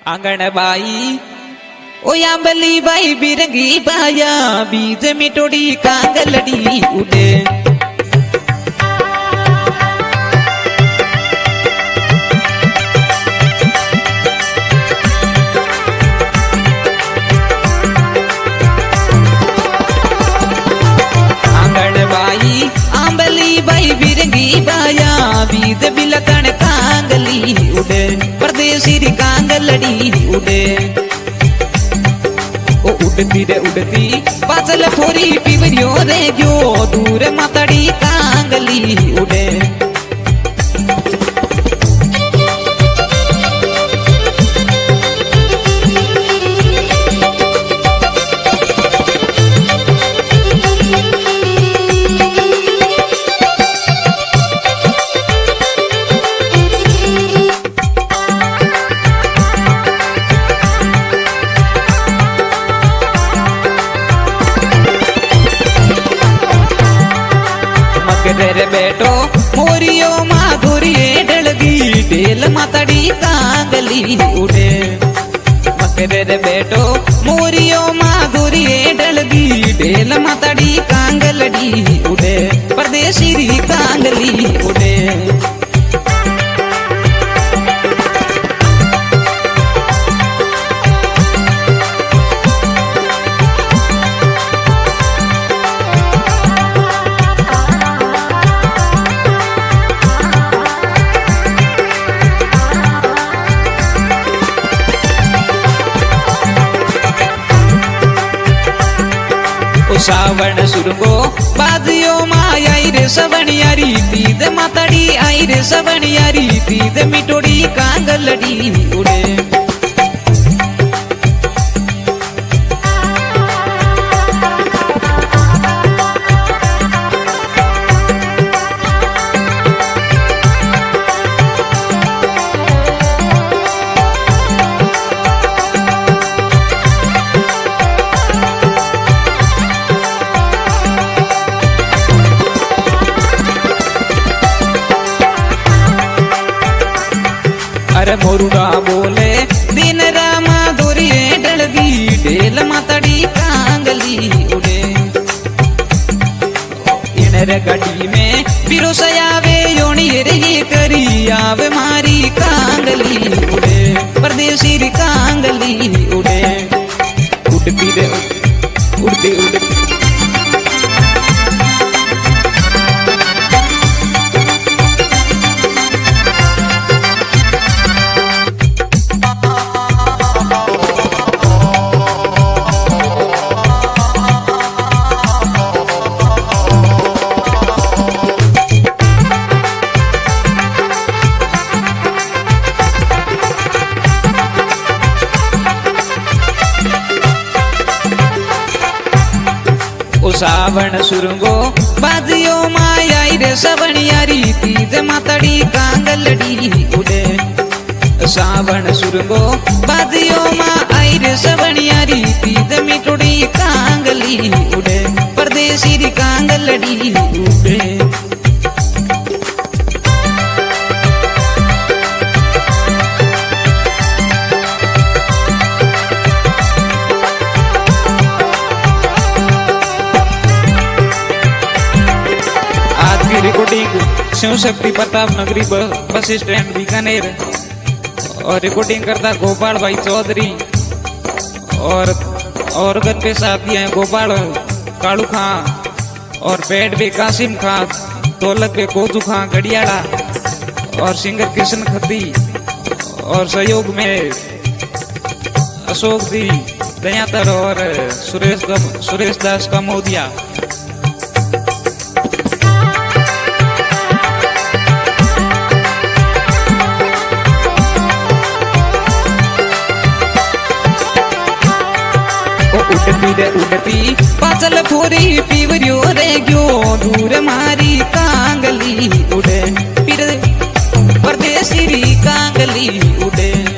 आंगण by O आंबली by बिरंगी बाया बीज मिटोड़ी कांगलड़ी उड़े बाई बिरंगी बाया बीज बिलकण कांगली उड़े परदेसी कांगलड़ी उड़े ओ उड़ती रे उड़ती पाचल फोरी पिवरियो रे गयो दूर मातड़ी कांगली उड़े रे बेटो मोरियो माधुरी डलगी ढेल मातड़ी कांगली उड़े मकरे रे बेटो मोरियो माधुरी डलगी ढेल मातड़ी कांगलड़ी उड़े परदेसी कांगली उड़े सावण सुरगो बाजियो माई रे सवणियारी तीद मातड़ी आई रे सवणियारी तीद मिटोड़ी कांगलड़ी उड़े अरे मोरुड़ा बोले दिन रामा दोरिए डलगी ढेल मातड़ी कांगली उड़े इनरे गड्डी में पिरोसयावे योनी रे करी आवे मारी कांगली उड़े परदेसी कांगली उड़े उड़ती रे उड़ती उड़ती सावण सुरंगो बाजियो माई रे सवणियारी तीज मातड़ी कांगलड़ी उड़े सावण सुरंगो बाजियो माई रे सवणियारी तीज मिटोड़ी कांगली उड़े परदेसी कांगलड़ी उड़े रिकॉर्डिंग शिव शक्ति प्रताप नगरी बस स्टैंड बीकानेर और रिकॉर्डिंग करता गोपाल भाई चौधरी और गन पे साथी हैं गोपाल कालू खां और पेट पे कासिम खां ढोलक पे कोजू खां गड़ियाड़ा और सिंगर किशन खत्ती और सहयोग में अशोक जी दयातर और सुरेश दास कमोदिया। उड़ती रे उड़ती पाचल फोरी पिवरियो रे गयो दूर मारी कांगली उड़े फिर परदेसी कांगली उड़े।